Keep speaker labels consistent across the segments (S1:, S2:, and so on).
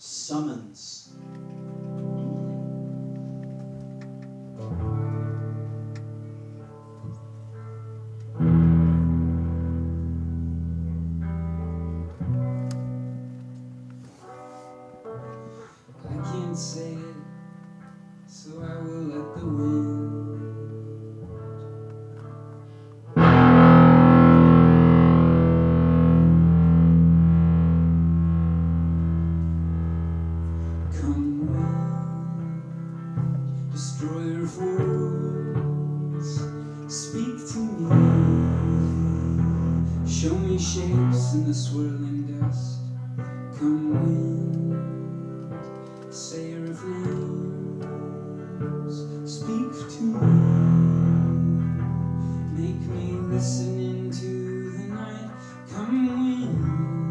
S1: Summons.
S2: I can't say it, so I will let the wind come wind, destroyer of worlds, speak to me, show me shapes in the swirling dust. Come wind, sayer of names, speak to me, make me listen into the night. Come wind,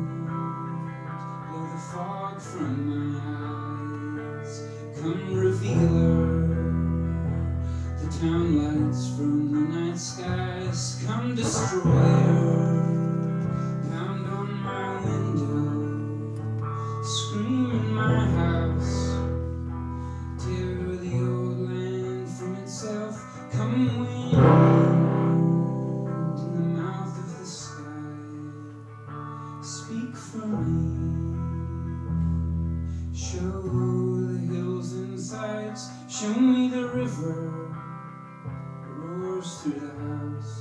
S2: blow the fog from my eyes. Come revealer, the town lights from the night skies. Come destroyer, pound on my window, scream in my house, tear the old land from itself. Come wind, in the mouth of the sky, speak for me, show the hills and sides, show me the river that roars through the house.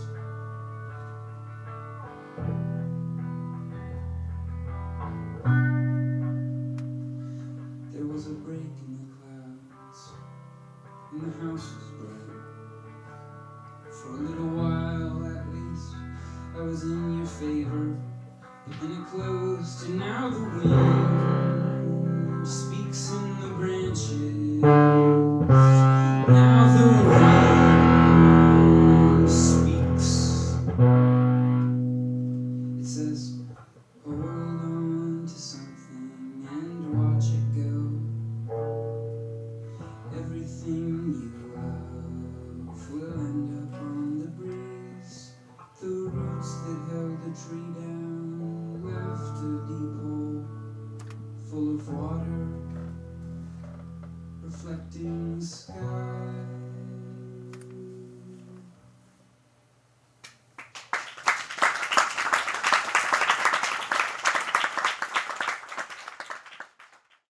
S2: There was a break in the clouds, and the house was bright. For a little while at least, I was in your favor, but then it closed, and now the wind speaks in the branches. Now the wind speaks. It says,